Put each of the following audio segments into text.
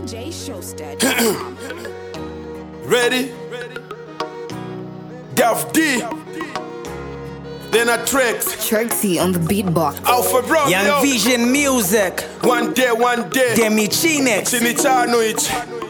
DJShowster.com. Ready? Gav D. Then a Trex. Trixie on the beatbox. Alpha Bro. Young Vision Music. One day. Demi Chinex. Chinichano ich.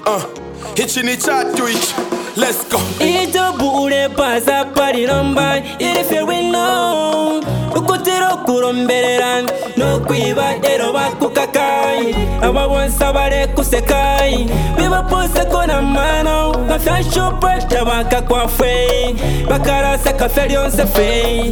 Hichinicha twitch. Let's go. Ito bure pasa pariromba irife wino ukutiro kurombereran no kwiba ero bakukakai ababonsa bare kusekai biba pose kona mano kafasho preta baka kwa fe bakarasa kaferionse fe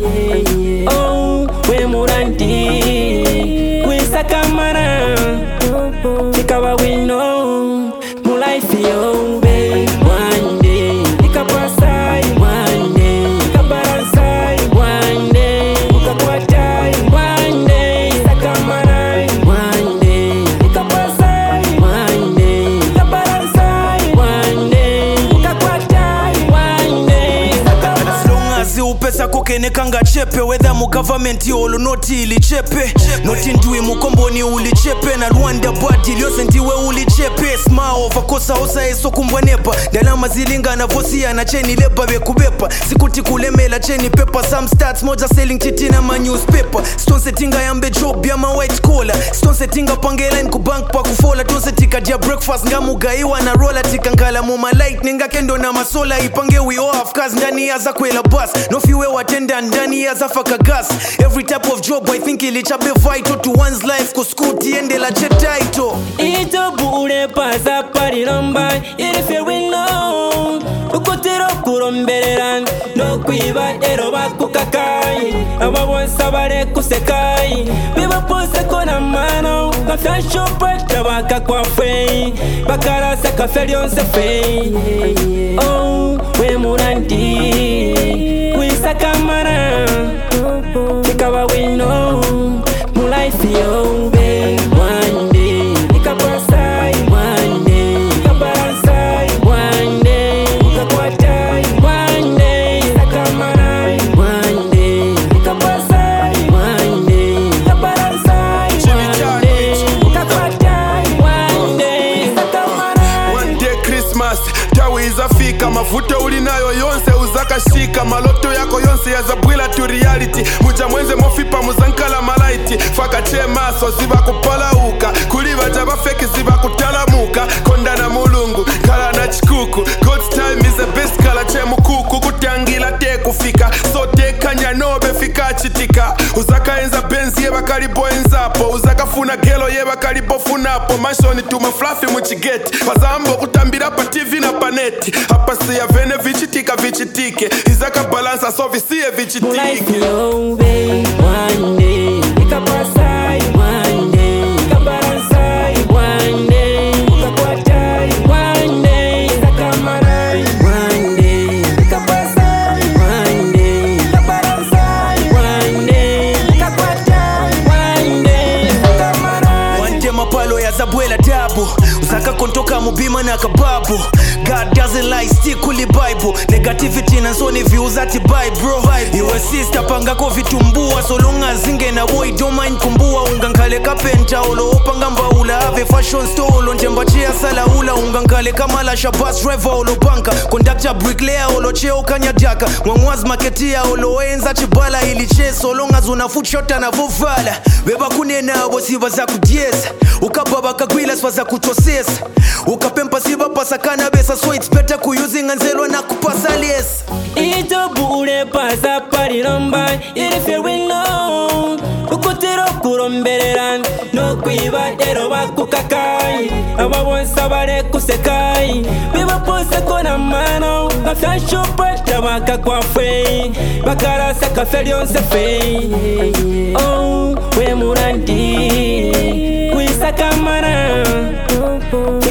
oh we muranti we sakamara tikawa wino mu life yo babe one day ikapasai one day ikabarasai one day ukakwatai one day sakamarai one day ikapasai one day ikabarasai one day ukakwatai one day sakamarai As long as upesa kokenekanga chepe whether mu government yolo noti ili chepe noti ndui mukomboni uli chepe na Rwanda badi lyose ndiwe uli chepe smile vakosa osa eso kumbwanepa dalama zilingana vosi na cheni leba bekubepa sikuti kulemela cheni paper some stats moja selling titi na ma newspaper stone settinga yambe job ya ma white collar stone settinga pangela in ku bank pa kufola stone settika dia breakfast ngamugaiwa na roller tikangala mu ma lightning akendo na masola ipange we off cause ndani ya za kwela bus no fiwe watenda ndani ya za faka gas every type of job I think ilichabe vital to one's life ku scooty ende la chetaito ito bure pasa pariromba irife wino ukutiro kurombereran no kwiba ero bakukakai ababonsa bare kusekai biba pose kona mano kafasho preta baka kwa fe bakarasa kaferionse fe oh we muranti we sakamara tikawa wino mu life yo babe one day ikapasai one day ikabarasai one day ukakwatai one day sakamarai one day ikapasai one day ikabarasai one day ukakwatai one day sakamarai One day Christmas. Tawi izafika mafuta ulinayo yonse uzakashika maloto yako yonse yazabwila to reality muja mwenze mofipa muzankala malaiti fakache maso ziba kupalauka kuliva jaba feki ziba kutalamuka konda na mulungu kala na chikuku God's time is the best kala che mukuku kutangila te kufika so te kanya nobe fika chitika uzaka enza benzi yeba kalibo enzapo uzaka funa gelo yeba kalibo funapo mashoni tuma fluffy muchigeti pazambo kutambira pa TV na paneti hapa siya vene vichitike izaka balansa so visiye mu life vichitike yo babe one day ikapasai one day ikabarasai one day ukakwatai one day sakamarai one day ikapasai one day ikabarasai one day ukakwatai one day sakamarai wanje mapalo ya zabwela tabu uzaka kontoka mubima na kababu God doesn't lie stick kuli Bible negativity na soni views ati bye bro iwe sister pangako vitumbua so long as zinge na boy don't mind kumbua ungankale kapenta olo opanga mbaula ave fashion store olo njemba chia sala ula ungankale kamala shabas driver olo banka conductor bricklayer olo cheo kanyadaka mwangwaz marketia olo enza chibala ili che so long as una foot shot na vovala beba kunena wosiba za kudiesa ukababa kagwila swaza kutosesa ukapempa siba pasakana besa so it's better kuyusing anzelo na kupasa lies ito bure pasa pariromba irife wino ukutiro kurombereran no kwiba ero bakukakai ababonsa bare kusekai biba pose kona mano kafasho preta baka kwa fe bakarasa kaferionse fe oh we muranti we sakamara